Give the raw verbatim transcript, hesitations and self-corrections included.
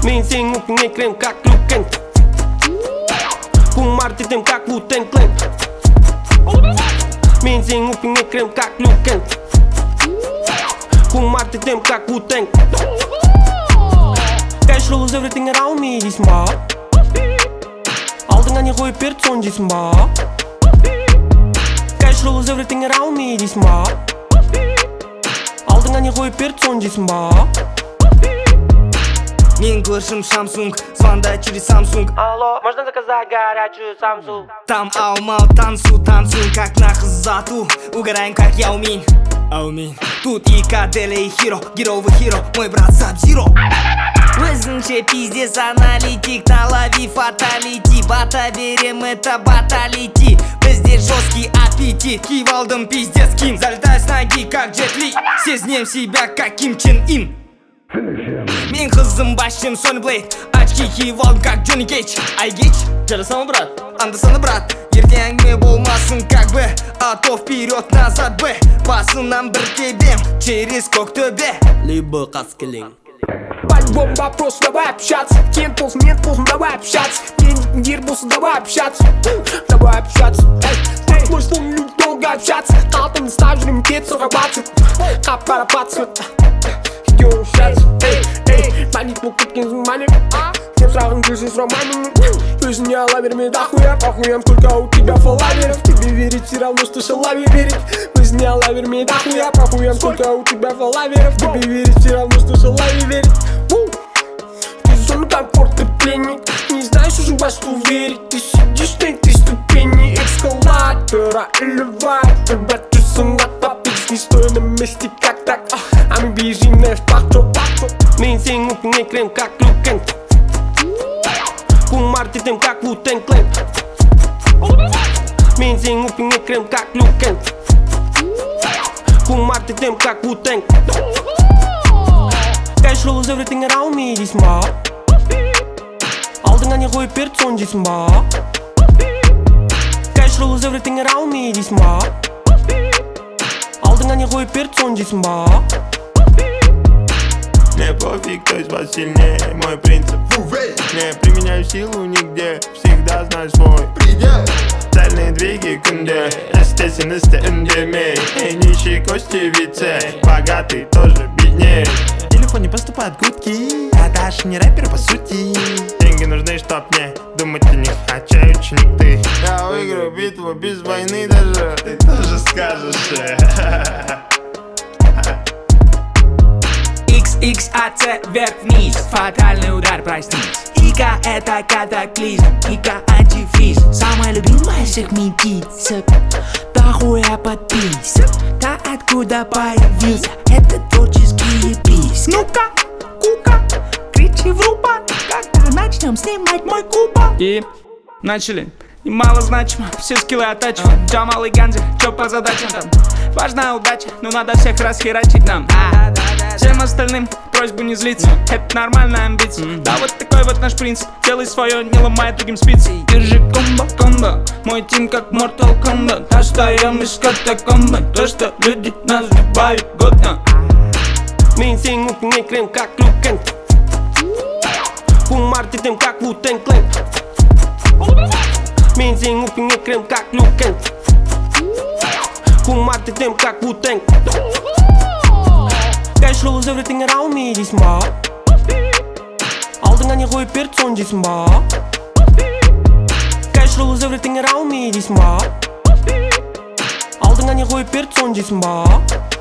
Мен сенің өкпеңе кірем как Люк Кенг. Кумар етем как Ву-Тэнг Клэн. Мен сенің өкпеңе кірем как Люк Кенг. Кумар етем как Ву-Тэнг. Cash rules everything around me дейсің ба? Алдыңа не қойып берді соны жейсің ба? Cash rules everything around me дейсің ба? Алдыңа не қойып берді соны жейсің ба? Мен көршім Samsung, звонда через Samsung. Алло, можно заказать горячую Samsung? Там Аумал, танцу, танцуем как на хзату. Угораем как я умень, а умень. Тут и Каделя, и Хиро, геровый Хиро, мой брат Саб-Зиро. Өзінше пиздец аналитик, налови фаталити. Бата берем, это баталити. Бізде жесткий аппетит. Киіп алдым пиздец Ким, залетай с ноги как Джет Ли. Сезнем себя как Ким Чен Ин. Мен қызым басшым Сони Блейд. Очки киіп алдым как Джонни Кейдж. Ай Гейдж, жарасама брат, анда-санда брат. Ертең әңгіме болмасын как бы, а то вперед назад бы. Басынан бір тебем через Коктөбе, либо Қаскелең. По-любому вопрос, давай общаться. Кент должен, мент должен, давай общаться. Мне не болсын, давай общаться. Давай общаться. Эй, мой слон, люди долго общаться. Алтын стажерим, кет сорок бацет. Қап парапатсы. Идем общаться. Эй, эй, манит бұл кеткен манит. Деп сағын келсе сұрамаймын. Өзіне ала берме дохуя. Охуям, сколько у тебя фолловеров. Тебе верить все равно, что шалаве верит. Өзіне ала берме дохуя. Охуям, сколько у тебя фолловеров. Тебе верить все равно, что шалаве верит. Ты зона комфорта пленник. Не знаешь уже во что верить. Ты сидишь на этой ступени эскалатора, элеватор. Брат, ты сынат попить. Не стой на месте как так. А мы бежим на факто. Мен сенің өкпеңе кірем как Люк Кенг. Кумар етем как Ву-Тэнг Клэн. Мен сенің өкпеңе кірем как Люк Кенг. Кумар етем как Ву-Тэнг. Cash rules everything around me дейсің ба? Алдыңа не қойып берді соны жейсің ба? Cash rules everything around me дейсің ба? Алдыңа не қойып берді соны жейсің ба? Мне пофиг, кто из вас сильнее, мой принцип. Не применяю силу нигде, всегда знаю свой предел. Цельные двиги күнде, естественности эндемей. Эй, нищий кости вице, богатый тоже беднее. В телефоне поступают гудки, а Даша не рэпер по сути. Деньги нужны, чтоб не думать о них, а чай ученик ты. Я выиграю битву без войны даже, ты тоже скажешь. Икс икс а цэ вверх-вниз, фатальный удар, проснись. Ика это катаклизм, Ика антифриз. Самая любимая всех метисов. Да хуя подписок. Да откуда появился этот творческий бис? Ну-ка, кука, кричи в рупор, когда начнем снимать мой купол. И начали. И мало значимо, все скиллы оттачиваем. Джамал и Ганзи, чё по задачам там? Важна удача, но надо всех расхерачить нам. а, Всем остальным просьбу не злиться, это нормальная амбиция. mm-hmm. Да вот такой вот наш принцип, делай свое, не ломай другим спицы. Держи комбо, комбо, мой тим как Mortal Kombat. Достаем из катакомбы, то что люди называют годно. Мен сенің өкпеңе кірем как Люк Кенг. Кумар етем как Ву-Тэнг Клэн. Мен сенің өкпеңе кірем как Люк Кенг. Кумар етем как Ву-Тэнг. Cash rules everything around me дейсің ба? Алдыңа не қойып берді соны жейсің ба? Cash rules everything around me дейсің ба? Алдыңа не қойып берді соны жейсің ба?